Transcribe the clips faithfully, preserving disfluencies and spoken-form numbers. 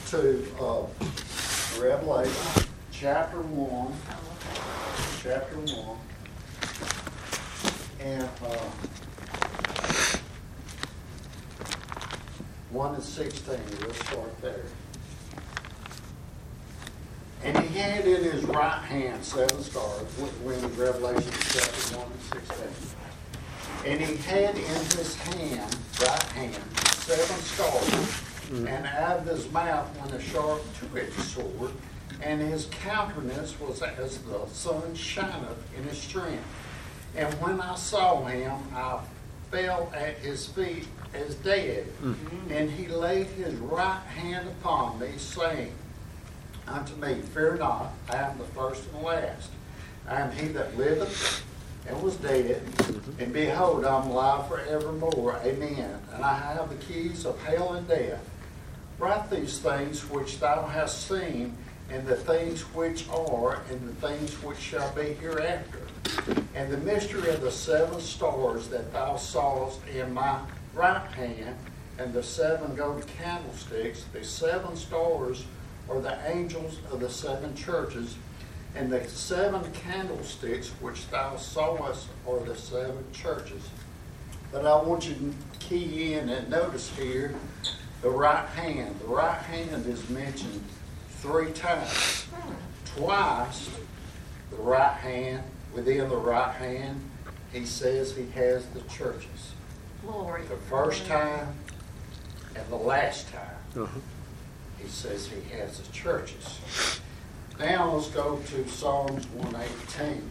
to uh, Revelation chapter one, chapter one, and uh, one and sixteen. We'll start there. And he had in his right hand seven stars. We're in Revelation chapter one and sixteen. And he had in his hand, right hand, seven stars. Mm-hmm. And out of his mouth went a sharp two-edged sword, and his countenance was as the sun shineth in his strength. And when I saw him, I fell at his feet as dead. Mm-hmm. And he laid his right hand upon me, saying unto me, Fear not, I am the first and the last. I am he that liveth and was dead, mm-hmm. and behold, I am alive forevermore. Amen. And I have the keys of hell and death. Write these things which thou hast seen, and the things which are, and the things which shall be hereafter. And the mystery of the seven stars that thou sawest in my right hand, and the seven golden candlesticks, the seven stars are the angels of the seven churches, and the seven candlesticks which thou sawest are the seven churches. But I want you to key in and notice here the right hand. The right hand is mentioned three times. Twice, the right hand, within the right hand, he says he has the churches. Glory. The first time and the last time, Uh-huh. he says he has the churches. Now let's go to Psalms one eighteen.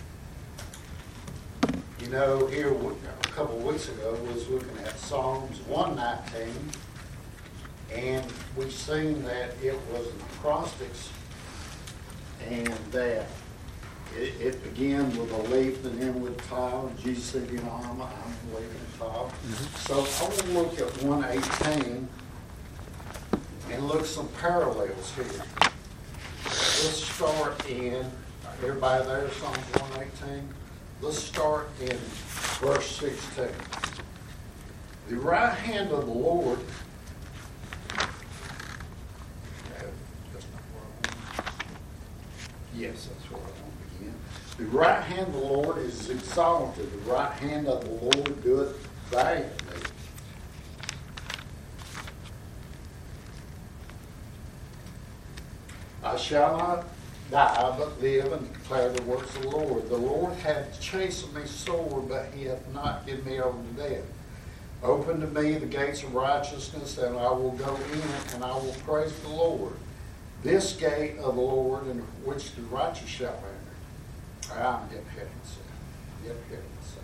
You know, here a couple of weeks ago we was looking at Psalms one nineteen, and we seen that it was an acrostics, and that it, it began with a leaf and then with a tile. Jesus said, you know, I'm, I'm a leaf and a tile. Mm-hmm. So I want to look at one eighteen and look some parallels here. Let's start in, everybody there, Psalms one eighteen? Let's start in verse sixteen. The right hand of the Lord, yes, that's where I want to begin. The right hand of the Lord is exalted. The right hand of the Lord doeth valiantly. I shall not die, but live and declare the works of the Lord. The Lord hath chastened me sore, but he hath not given me over to death. Open to me the gates of righteousness, and I will go in, and I will praise the Lord. This gate of the Lord, in which the righteous shall enter. I'm getting ahead of myself. Get ahead of myself.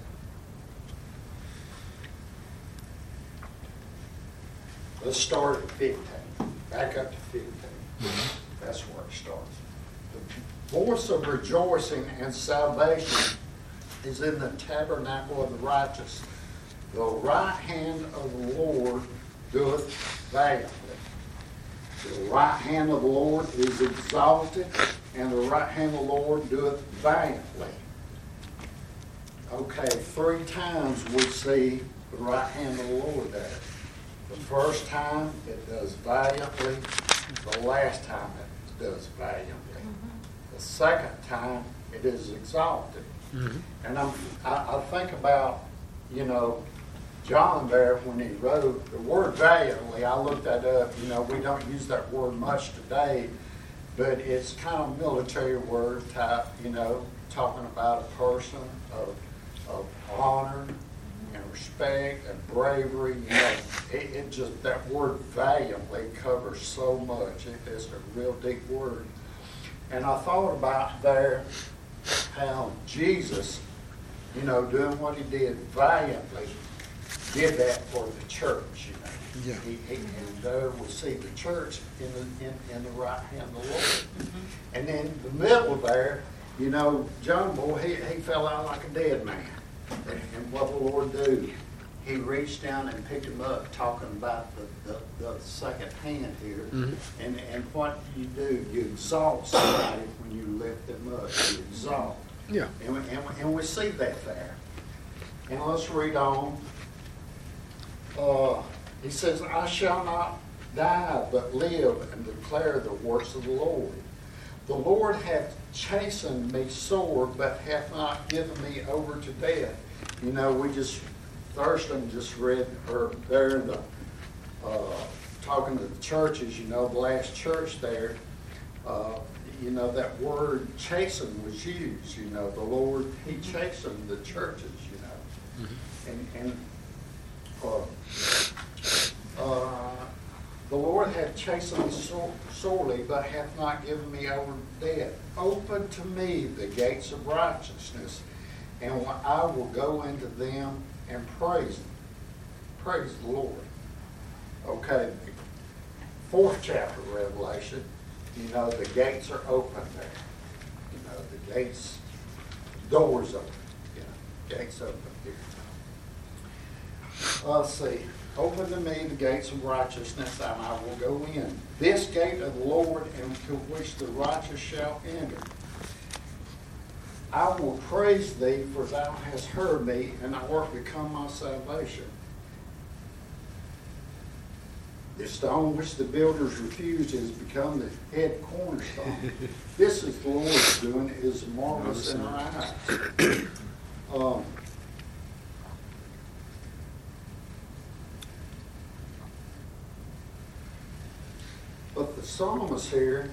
Let's start at fifteen. Back up to fifteen. Mm-hmm. That's where it starts. The voice of rejoicing and salvation is in the tabernacle of the righteous. The right hand of the Lord doeth valiantly. The right hand of the Lord is exalted, and the right hand of the Lord doeth valiantly. Okay, three times we see the right hand of the Lord there. The first time it does valiantly. The last time it does valiantly. Mm-hmm. The second time it is exalted. Mm-hmm. And I'm, I, I think about, you know, John there when he wrote the word valiantly. I looked that up. You know, we don't use that word much today, but it's kind of a military word type, you know, talking about a person of, of honor and respect and bravery. You know, it, it just, that word valiantly covers so much. It, it's a real deep word. And I thought about there how Jesus, you know, doing what he did valiantly, did that for the church, you know. Yeah. He, he, and there we see the church in the, in, in the right hand of the Lord. Mm-hmm. And then the middle there, you know, John boy, he, he fell out like a dead man. And, and what the Lord do? He reached down and picked him up, talking about the, the, the second hand here. Mm-hmm. And, and what you do, you exalt somebody when you lift them up. You exalt. Yeah. And, and, and we see that there. And let's read on. Uh, he says, I shall not die, but live and declare the works of the Lord. The Lord hath chastened me sore, but hath not given me over to death. You know, we just, Thurston just read, or there in the, uh, talking to the churches, you know, the last church there, uh, you know, that word chasten was used, you know, the Lord, he chastened the churches, you know. Mm-hmm. And, and uh, uh, the Lord hath chastened me sore, sorely, but hath not given me over to death. Open to me the gates of righteousness, and I will go into them and praise them. Praise the Lord. Okay, fourth chapter of Revelation, you know, the gates are open there. You know, the gates, doors open. You know, gates open here. Uh, let's see. Open to me the gates of righteousness, and I will go in. This gate of the Lord, into which the righteous shall enter. I will praise thee, for thou hast heard me, and thou art become my salvation. The stone which the builders refused has become the head cornerstone. This is the Lord's doing, is marvelous in our eyes. Um, but the psalmist here,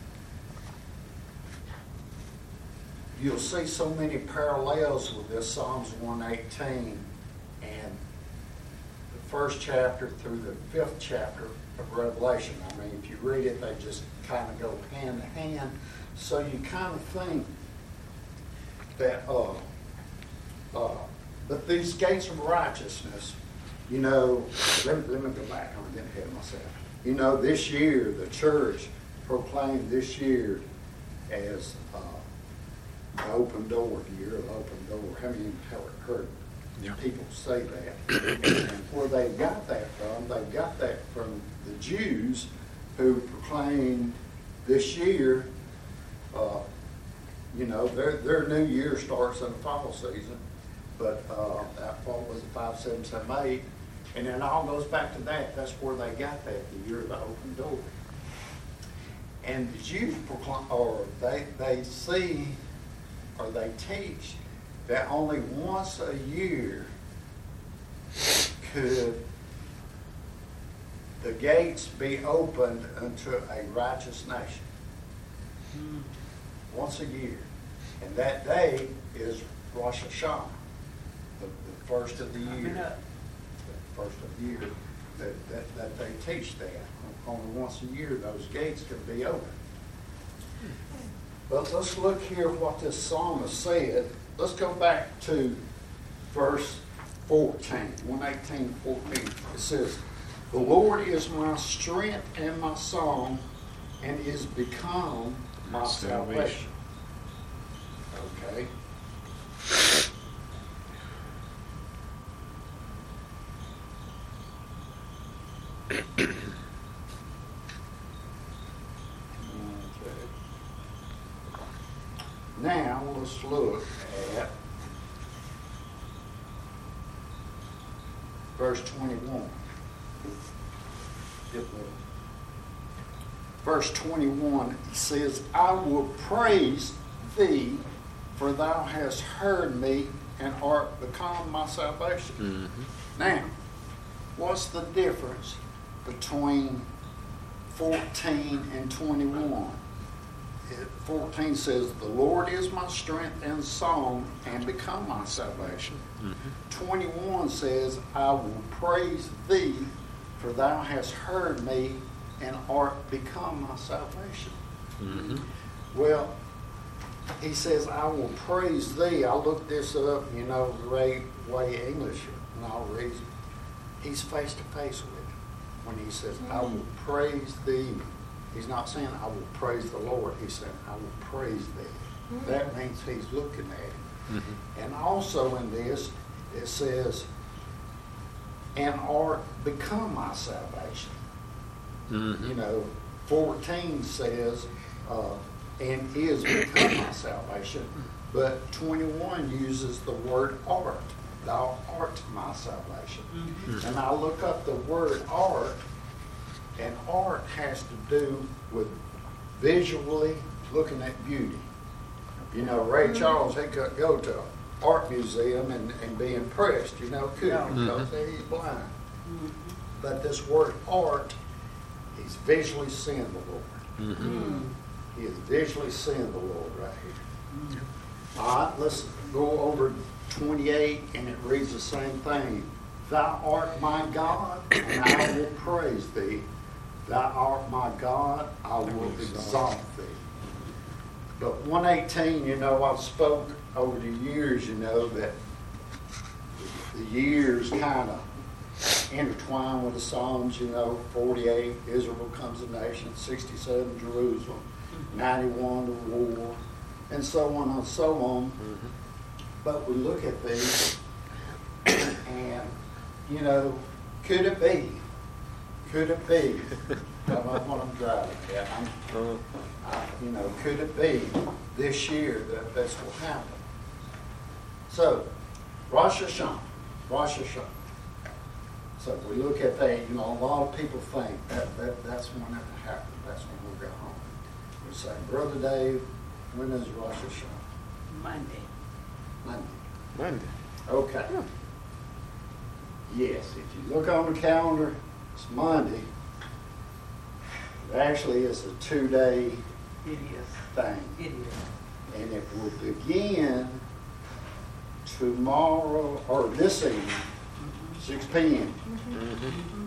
you'll see so many parallels with this Psalms one eighteen and the first chapter through the fifth chapter of Revelation. I mean, if you read it, they just kind of go hand to hand. So you kind of think that, uh, uh, but these gates of righteousness, you know, let me, let me go back. I'm getting ahead of myself. You know, this year, the church proclaimed this year as uh, the open door, the year of the open door. How many have heard yeah. people say that? And where they got that from, they got that from the Jews who proclaimed this year, uh, you know, their, their new year starts in the fall season, but uh, that fall was five, seven, seven, eight. And then it all goes back to that. That's where they got that, the year of the open door. And the Jews proclaim, or they, they see, or they teach, that only once a year could the gates be opened unto a righteous nation. Hmm. Once a year. And that day is Rosh Hashanah, the, the first of the year. First of the year that, that, that they teach that. Only once a year those gates can be open. But let's look here what this psalmist said. Let's go back to verse fourteen, one eighteen, fourteen. It says, the Lord is my strength and my song, and is become my salvation. Okay. Now let's look at verse twenty-one. Verse twenty-one says, I will praise thee, for thou hast heard me and art become my salvation. Mm-hmm. Now, what's the difference between fourteen and twenty-one? fourteen says, the Lord is my strength and song, and become my salvation. Mm-hmm. twenty-one says, I will praise thee, for thou hast heard me, and art become my salvation. Mm-hmm. Well, he says, I will praise thee. I looked this up, you know, the way, way English and all reason. He's face to face with it when he says, mm-hmm. I will praise thee. He's not saying, I will praise the Lord. He's saying, I will praise thee. Mm-hmm. That means he's looking at him. Mm-hmm. And also in this, it says, and art become my salvation. Mm-hmm. You know, fourteen says, uh, and is become my salvation. But twenty-one uses the word art. Thou art my salvation. Mm-hmm. And I look up the word art, And art has to do with visually looking at beauty. You know, Ray Charles, he could go to an art museum and, and be impressed, you know, could because mm-hmm. he's blind. Mm-hmm. But this word art, he's visually seeing the Lord. Mm-hmm. He is visually seeing the Lord right here. Mm-hmm. All right, let's go over twenty-eight, and it reads the same thing. Thou art my God, and I will praise thee. Thou art my God, I will exalt thee. But one eighteen, you know, I've spoke over the years, you know, that the years kind of intertwine with the Psalms, you know, forty-eight, Israel becomes a nation, sixty-seven, Jerusalem, ninety-one, the war, and so on and so on. Mm-hmm. But we look at these, and, you know, could it be? Could it be? I don't know what I'm driving at. I'm, I, you know, could it be this year that this will happen? So, Rosh Hashanah, Rosh Hashanah. So we look at that, you know, a lot of people think that, that that's when it happened. That's when we'll go home. We say, Brother Dave, when is Rosh Hashanah? Monday. Monday. Monday. Okay. Yeah. Yes, if you look on the calendar, it's Monday. Actually, it's a two-day it is. thing. It is. And it will begin tomorrow, or this evening, mm-hmm. six p.m. Mm-hmm.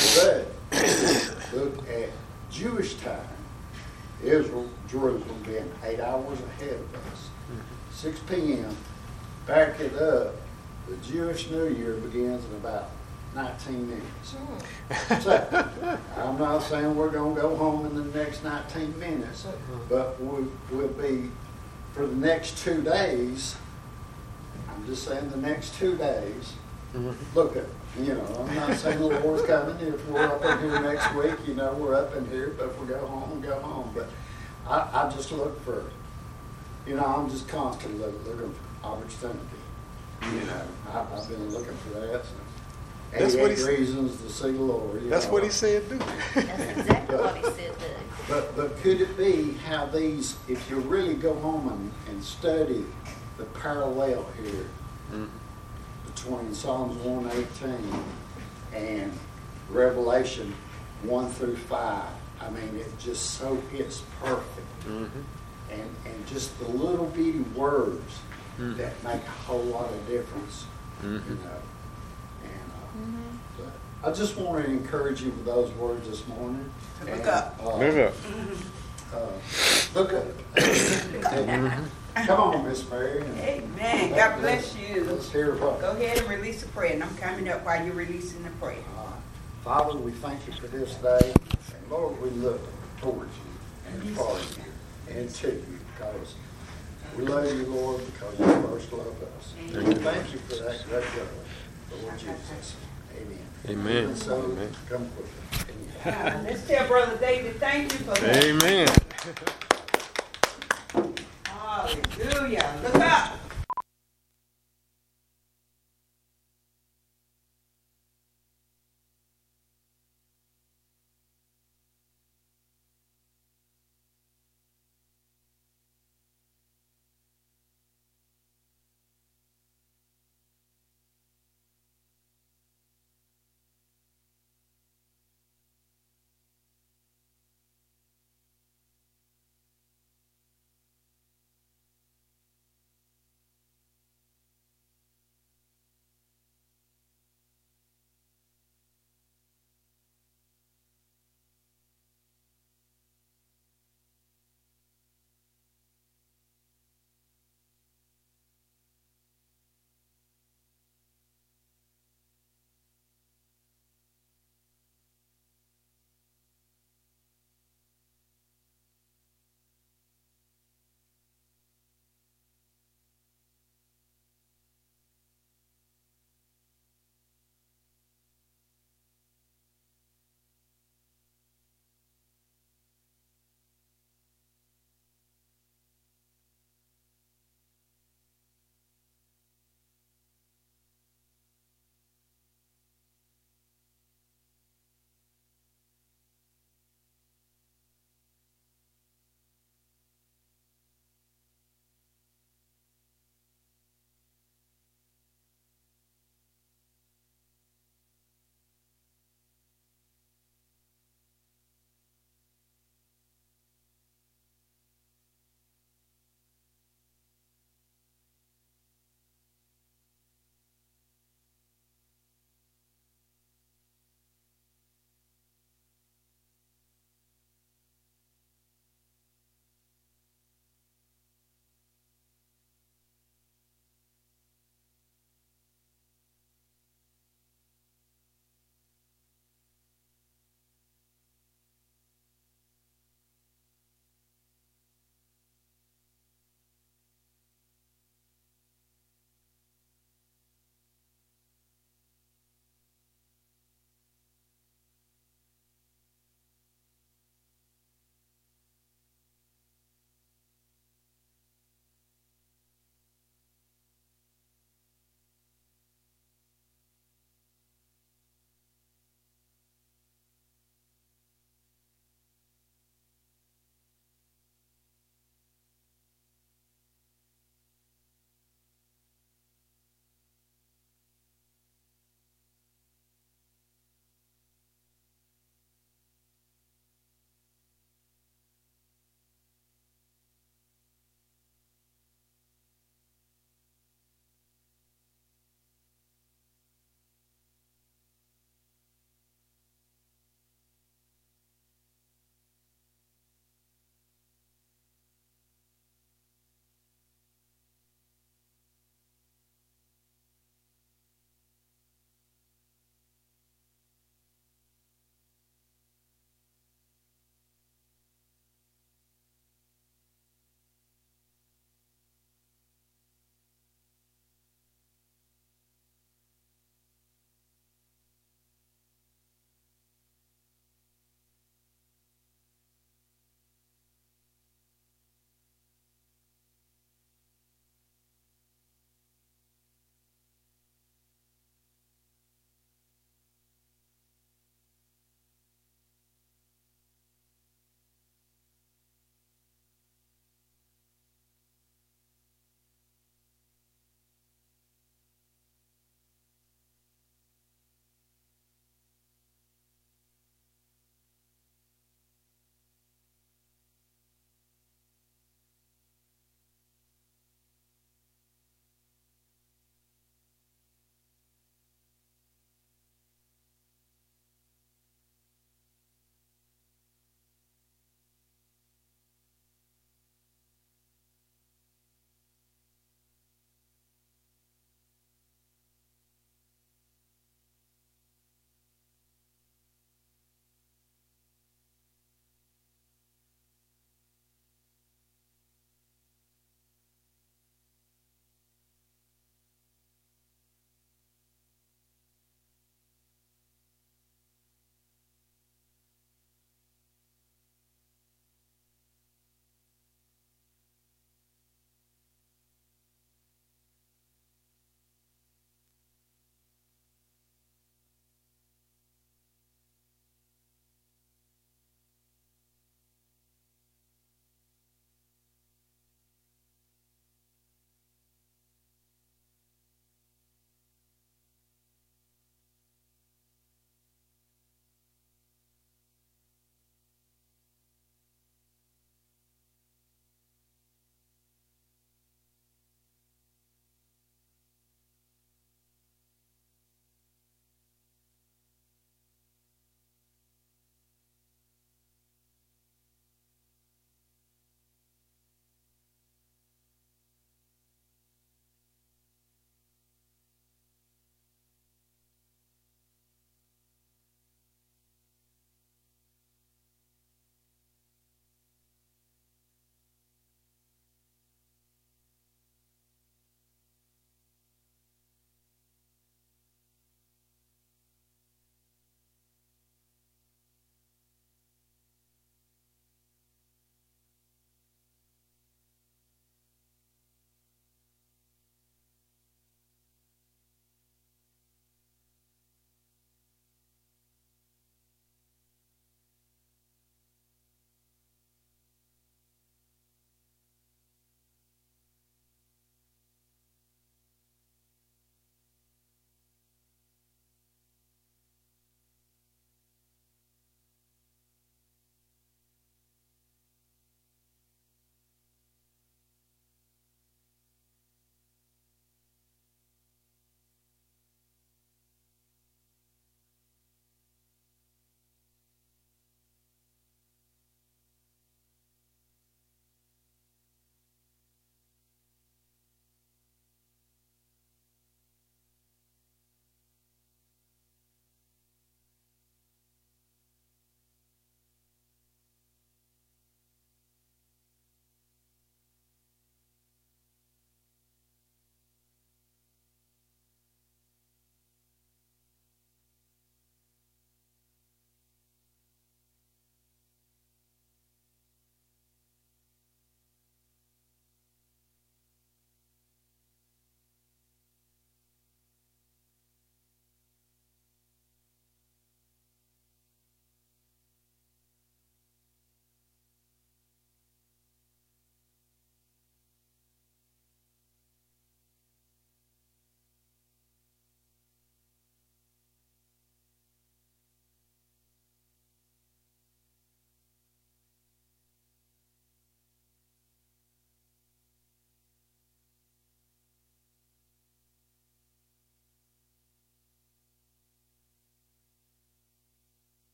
But look at Jewish time. Israel, Jerusalem being eight hours ahead of us. Mm-hmm. six p.m. Back it up. The Jewish New Year begins in about nineteen minutes. Mm. So, I'm not saying we're going to go home in the next nineteen minutes, but we, we'll be, for the next two days, I'm just saying the next two days, mm-hmm. look at, you know, I'm not saying the Lord's coming. If we're up in here next week, you know, we're up in here, but if we go home, we go home. But I, I just look for, you know, I'm just constantly looking for opportunity. You know, I, I've been looking for that. So. That's what he reasons to see the Lord. That's know. what he said, do. That's exactly but, what he said, do. But, but could it be how these, if you really go home and, and study the parallel here mm-hmm. between Psalms one eighteen and Revelation one through five, I mean, it just so hits perfect. Mm-hmm. And, and just the little bitty words mm-hmm. that make a whole lot of difference, mm-hmm. you know. Mm-hmm. But I just want to encourage you with those words this morning. Look and, up. Uh, look up. Uh, look up. mm-hmm. Come on, Miss Mary. Amen. God bless you. Let's hear what. Go ahead and release a prayer, and I'm coming up while you're releasing the prayer. Uh, Father, we thank you for this day. And Lord, we look towards you and for you and to you because we love you, Lord, because you first loved us. And we thank you for that great love, Lord Jesus. Amen. Amen. And so, Amen. come quickly. Uh, let's tell Brother David, thank you for that. Amen. Hallelujah. Look up.